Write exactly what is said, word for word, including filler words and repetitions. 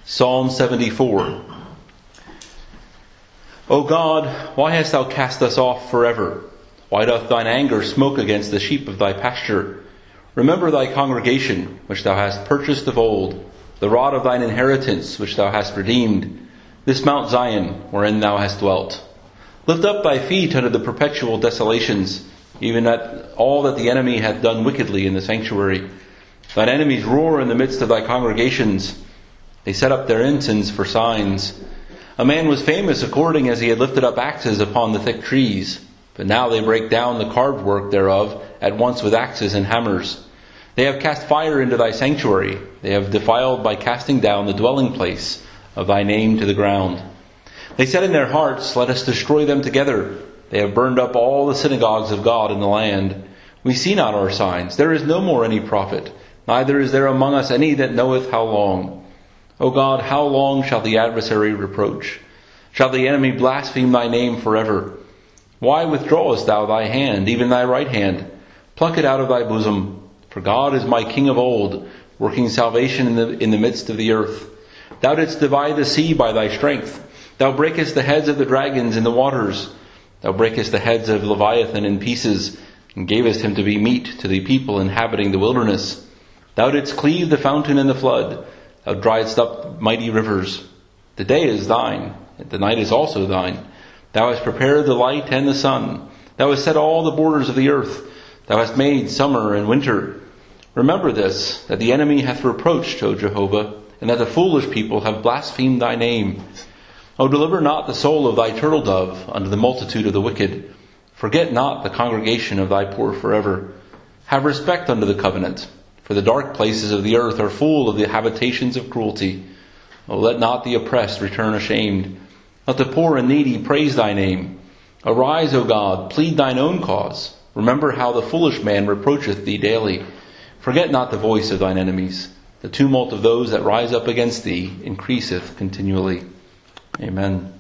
Psalm seventy-four. O God, why hast thou cast us off forever? Why doth thine anger smoke against the sheep of thy pasture? Remember thy congregation, which thou hast purchased of old, the rod of thine inheritance, which thou hast redeemed, this Mount Zion, wherein thou hast dwelt. Lift up thy feet unto the perpetual desolations, even at all that the enemy hath done wickedly in the sanctuary. Thine enemies roar in the midst of thy congregations. They set up their ensigns for signs. A man was famous according as he had lifted up axes upon the thick trees. But now they break down the carved work thereof at once with axes and hammers. They have cast fire into thy sanctuary. They have defiled by casting down the dwelling place of thy name to the ground. They said in their hearts, let us destroy them together. They have burned up all the synagogues of God in the land. We see not our signs. There is no more any prophet. Neither is there among us any that knoweth how long. O God, how long shall the adversary reproach? Shall the enemy blaspheme thy name forever? Why withdrawest thou thy hand, even thy right hand? Pluck it out of thy bosom. For God is my King of old, working salvation in the, in the midst of the earth. Thou didst divide the sea by thy strength. Thou breakest the heads of the dragons in the waters. Thou breakest the heads of Leviathan in pieces, and gavest him to be meat to the people inhabiting the wilderness. Thou didst cleave the fountain and the flood. Thou driedst up mighty rivers. The day is thine, and the night is also thine. Thou hast prepared the light and the sun. Thou hast set all the borders of the earth. Thou hast made summer and winter. Remember this, that the enemy hath reproached, O Jehovah, and that the foolish people have blasphemed thy name. O deliver not the soul of thy turtle dove unto the multitude of the wicked. Forget not the congregation of thy poor forever. Have respect unto the covenant. For the dark places of the earth are full of the habitations of cruelty. O let not the oppressed return ashamed. Let the poor and needy praise thy name. Arise, O God, plead thine own cause. Remember how the foolish man reproacheth thee daily. Forget not the voice of thine enemies. The tumult of those that rise up against thee increaseth continually. Amen.